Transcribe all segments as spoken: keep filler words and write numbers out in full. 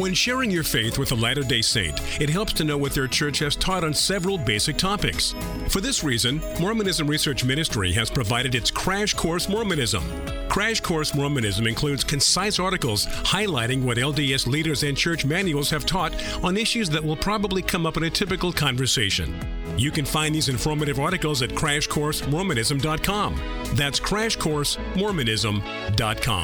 When sharing your faith with a Latter-day Saint, it helps to know what their church has taught on several basic topics. For this reason, Mormonism Research Ministry has provided its Crash Course Mormonism. Crash Course Mormonism includes concise articles highlighting what L D S leaders and church manuals have taught on issues that will probably come up in a typical conversation. You can find these informative articles at crash course mormonism dot com. That's crash course mormonism dot com.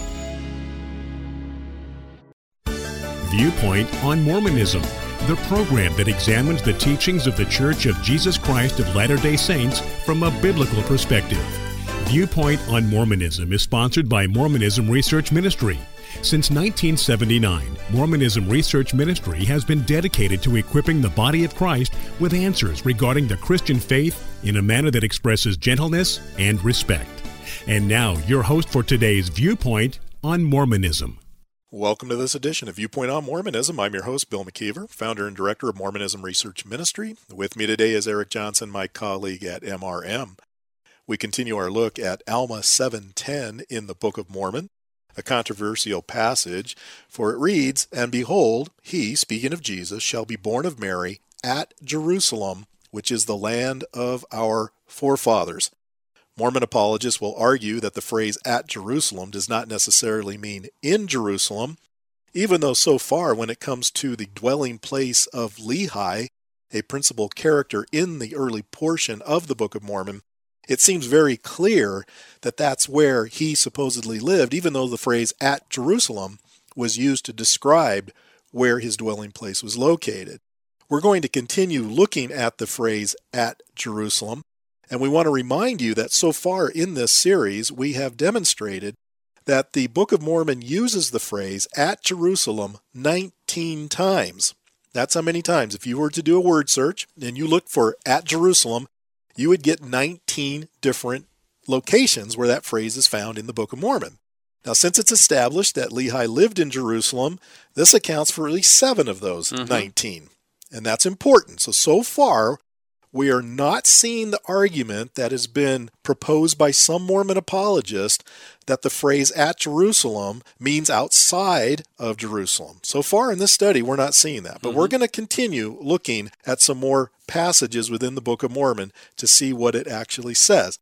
Viewpoint on Mormonism, the program that examines the teachings of the Church of Jesus Christ of Latter-day Saints from a biblical perspective. Viewpoint on Mormonism is sponsored by Mormonism Research Ministry. Since nineteen seventy-nine, Mormonism Research Ministry has been dedicated to equipping the body of Christ with answers regarding the Christian faith in a manner that expresses gentleness and respect. And now, your host for today's Viewpoint on Mormonism. Welcome to this edition of Viewpoint on Mormonism. I'm your host, Bill McKeever, founder and director of Mormonism Research Ministry. With me today is Eric Johnson, my colleague at M R M. We continue our look at Alma seven ten in the Book of Mormon, a controversial passage, for it reads, "And behold, he," speaking of Jesus, "shall be born of Mary at Jerusalem, which is the land of our forefathers." Mormon apologists will argue that the phrase "at Jerusalem" does not necessarily mean in Jerusalem, even though so far when it comes to the dwelling place of Lehi, a principal character in the early portion of the Book of Mormon, it seems very clear that that's where he supposedly lived, even though the phrase "at Jerusalem" was used to describe where his dwelling place was located. We're going to continue looking at the phrase "at Jerusalem," and we want to remind you that so far in this series, we have demonstrated that the Book of Mormon uses the phrase "at Jerusalem" nineteen times. That's how many times. If you were to do a word search and you looked for "at Jerusalem," you would get nineteen different locations where that phrase is found in the Book of Mormon. Now, since it's established that Lehi lived in Jerusalem, this accounts for at least seven of those mm-hmm. nineteen. And that's important. So, so far, we are not seeing the argument that has been proposed by some Mormon apologist that the phrase "at Jerusalem" means outside of Jerusalem. So far in this study, we're not seeing that. But mm-hmm. we're going to continue looking at some more passages within the Book of Mormon to see what it actually says.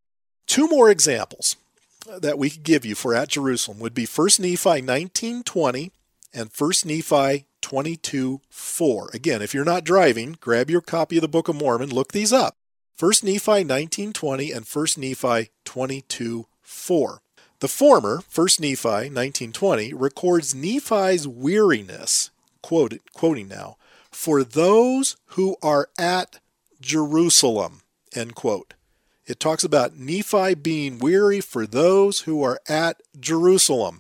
Two more examples that we could give you for "at Jerusalem" would be First Nephi nineteen twenty and First Nephi twenty-two four. Again, if you're not driving, grab your copy of the Book of Mormon, look these up. First Nephi nineteen twenty and First Nephi twenty-two four. The former, First Nephi nineteen twenty, records Nephi's weariness, quote, quoting now, "for those who are at Jerusalem," end quote. It talks about Nephi being weary for those who are at Jerusalem.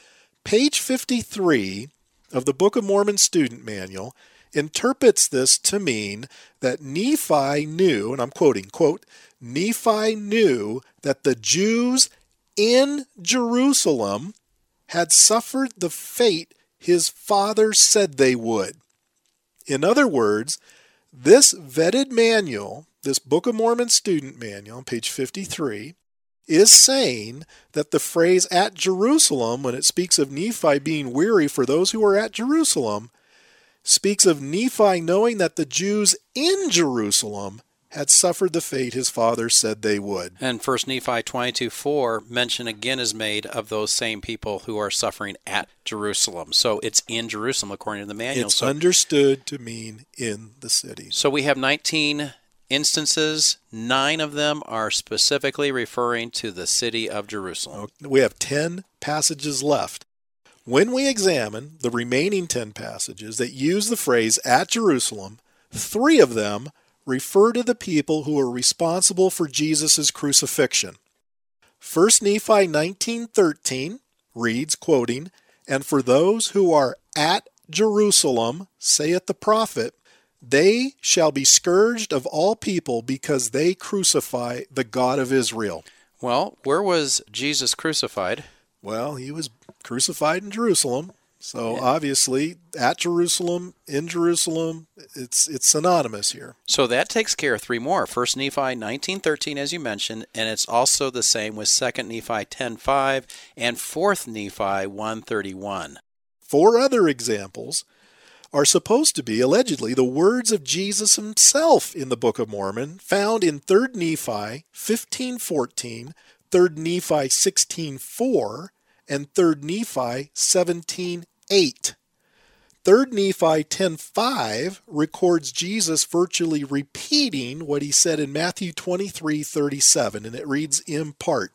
Page fifty-three of the Book of Mormon Student Manual interprets this to mean that Nephi knew, and I'm quoting, quote, "Nephi knew that the Jews in Jerusalem had suffered the fate his father said they would." In other words, this vetted manual, this Book of Mormon Student Manual on page fifty-three, is saying that the phrase "at Jerusalem," when it speaks of Nephi being weary for those who are at Jerusalem, speaks of Nephi knowing that the Jews in Jerusalem had suffered the fate his father said they would. And First Nephi twenty-two four, mention again is made of those same people who are suffering at Jerusalem. So it's in Jerusalem according to the manual. It's so, understood to mean in the city. So we have nineteen instances. Nine of them are specifically referring to the city of Jerusalem. We have ten passages left. When we examine the remaining ten passages that use the phrase "at Jerusalem," three of them refer to the people who are responsible for Jesus' crucifixion. First Nephi nineteen thirteen reads, quoting, "And for those who are at Jerusalem, saith the prophet, they shall be scourged of all people because they crucify the God of Israel." Well, where was Jesus crucified? Well, he was crucified in Jerusalem. So yeah. obviously, at Jerusalem, in Jerusalem, it's it's synonymous here. So that takes care of three more. First Nephi nineteen thirteen, as you mentioned, and it's also the same with Second Nephi ten five and Fourth Nephi one thirty-one. four other examples are supposed to be, allegedly, the words of Jesus himself in the Book of Mormon, found in Third Nephi fifteen fourteen, Third Nephi sixteen four, and Third Nephi seventeen eight. Third Nephi ten five records Jesus virtually repeating what he said in Matthew twenty-three thirty-seven, and it reads in part,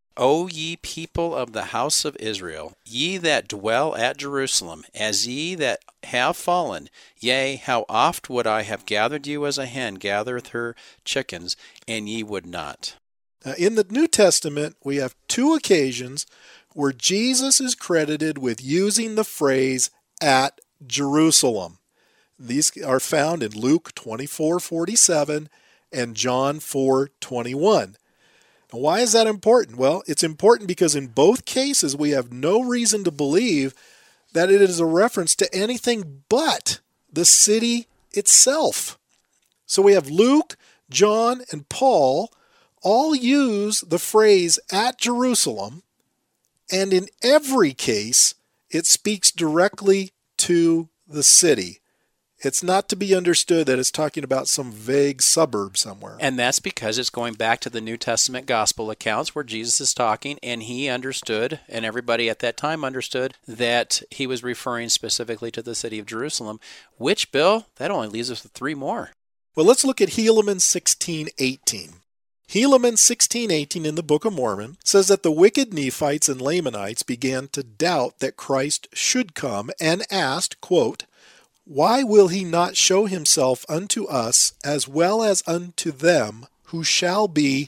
O ye people of the house of Israel, ye that dwell at Jerusalem, as ye that have fallen, yea, how oft would I have gathered you as a hen gathereth her chickens, and ye would not. Now, in the New Testament, we have two occasions where Jesus is credited with using the phrase at Jerusalem. These are found in Luke twenty-four forty-seven and John four twenty-one. Now, why is that important? Well, it's important because in both cases we have no reason to believe that it is a reference to anything but the city itself. So we have Luke, John, and Paul all use the phrase at Jerusalem, and in every case it speaks directly to the city. It's not to be understood that it's talking about some vague suburb somewhere. And that's because it's going back to the New Testament gospel accounts where Jesus is talking, and he understood, and everybody at that time understood, that he was referring specifically to the city of Jerusalem, which, Bill, that only leaves us with three more. Well, let's look at Helaman sixteen eighteen. Helaman sixteen eighteen in the Book of Mormon says that the wicked Nephites and Lamanites began to doubt that Christ should come and asked, quote, why will he not show himself unto us as well as unto them who shall be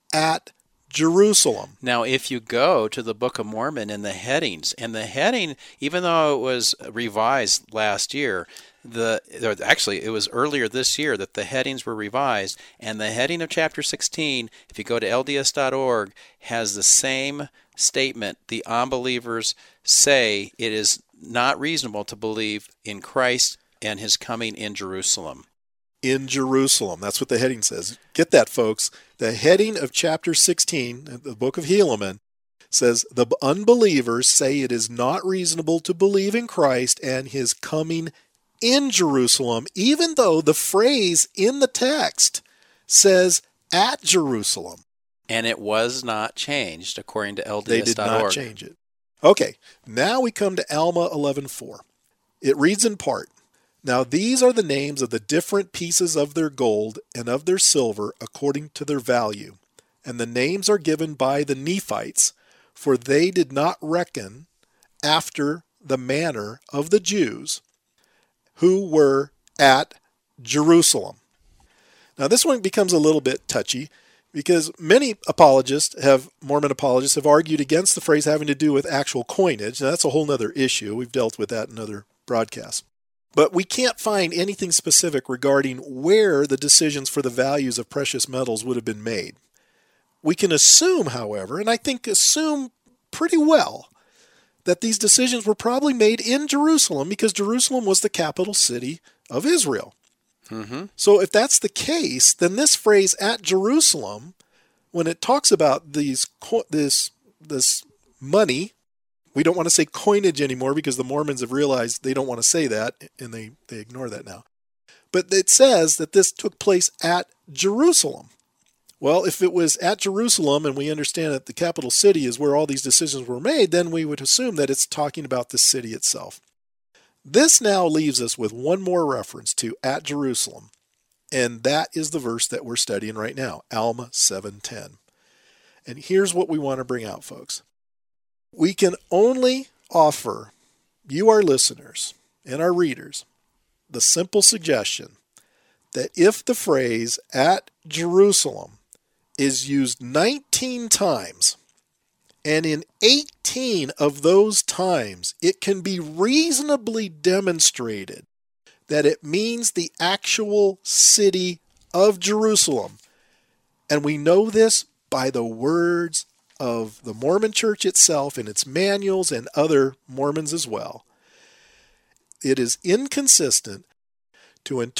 at Jerusalem? Now, if you go to the Book of Mormon in the headings, and the heading, even though it was revised last year, the actually it was earlier this year that the headings were revised, and the heading of chapter sixteen, if you go to L D S dot org, has the same statement. The unbelievers say it is not reasonable to believe in Christ and his coming in Jerusalem. In Jerusalem. That's what the heading says. Get that, folks. The heading of chapter sixteen, the book of Helaman, says the unbelievers say it is not reasonable to believe in Christ and his coming in Jerusalem, even though the phrase in the text says at Jerusalem. And it was not changed according to L D S dot org. They did not change it. Okay, now we come to Alma eleven four. It reads in part, now these are the names of the different pieces of their gold and of their silver according to their value. And the names are given by the Nephites, for they did not reckon after the manner of the Jews who were at Jerusalem. Now this one becomes a little bit touchy, because many apologists have, Mormon apologists have argued against the phrase having to do with actual coinage. Now, that's a whole other issue. We've dealt with that in other broadcasts. But we can't find anything specific regarding where the decisions for the values of precious metals would have been made. We can assume, however, and I think assume pretty well, that these decisions were probably made in Jerusalem because Jerusalem was the capital city of Israel. Mm-hmm. So if that's the case, then this phrase at Jerusalem, when it talks about these this this money, we don't want to say coinage anymore because the Mormons have realized they don't want to say that, and they, they ignore that now. But it says that this took place at Jerusalem. Well, if it was at Jerusalem and we understand that the capital city is where all these decisions were made, then we would assume that it's talking about the city itself. This now leaves us with one more reference to at Jerusalem, and that is the verse that we're studying right now, Alma seven ten. And here's what we want to bring out, folks. We can only offer you, our listeners, and our readers, the simple suggestion that if the phrase at Jerusalem is used nineteen times, and in eighteen of those times, it can be reasonably demonstrated that it means the actual city of Jerusalem. And we know this by the words of the Mormon Church itself in its manuals and other Mormons as well. It is inconsistent to interpret